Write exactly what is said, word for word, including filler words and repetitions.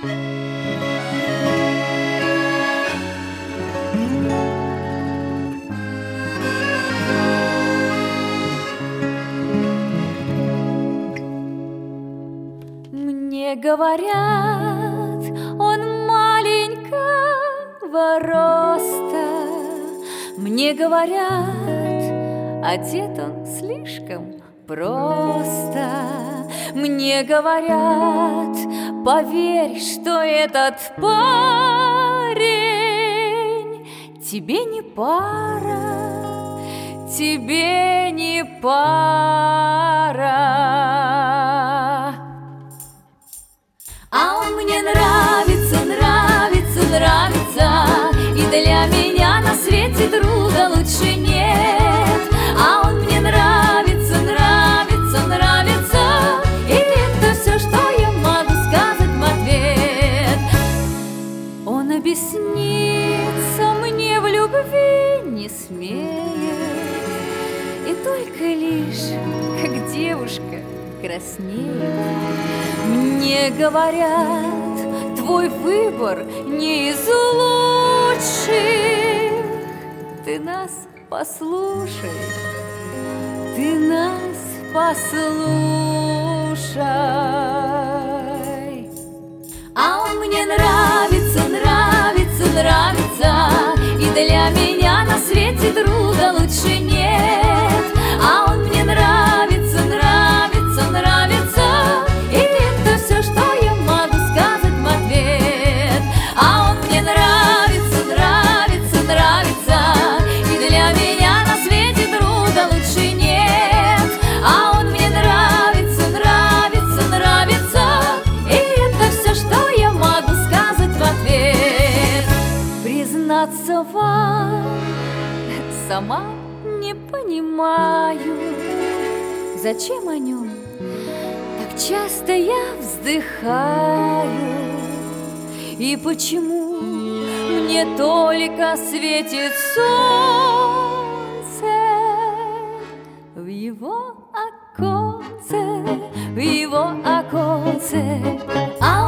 Мне говорят, он маленького роста. Мне говорят, одет он слишком просто. Мне говорят, поверь, что этот парень тебе не пара, тебе не пара. А он мне нравится, нравится, нравится, и для меня на свете друга лучше нет. А он мне нравится, нравится, нравится, и это все, что я могу сказать в ответ. Он объясниться мне в любви не смеет, и только лишь, как девушка, краснеет. Мне говорят, твой выбор не из лучших. Ты нас послушай, ты нас послушай. А он мне нравится, нравится, нравится, и для меня на свете друга лучше нет. А он мне нравится, нравится, нравится, и это все, что я могу сказать в ответ. А он мне нравится, нравится, нравится, и для меня на свете друга лучше нет. А он мне нравится, нравится, нравится, и это все, что я могу сказать в ответ. Признаться вам, сама не понимаю, зачем о нем так часто я вздыхаю, и почему мне только светит солнце в его оконце, в его оконце. А